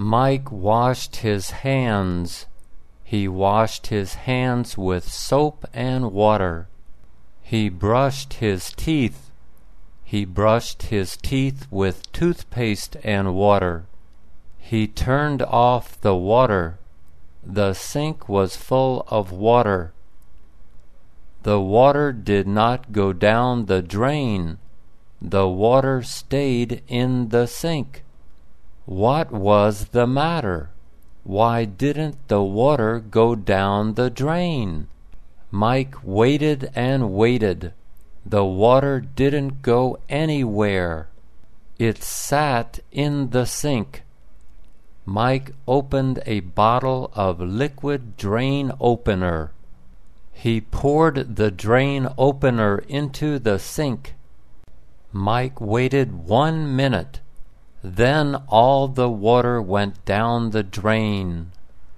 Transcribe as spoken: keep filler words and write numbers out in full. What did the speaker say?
Mike washed his hands. He washed his hands with soap and water. He brushed his teeth. He brushed his teeth with toothpaste and water. He turned off the water. The sink was full of water. The water did not go down the drain. The water stayed in the sink. What was the matter? Why didn't the water go down the drain? Mike waited and waited. The water didn't go anywhere. It sat in the sink. Mike opened a bottle of liquid drain opener. He poured the drain opener into the sink. Mike waited one minute. Then all the water went down the drain.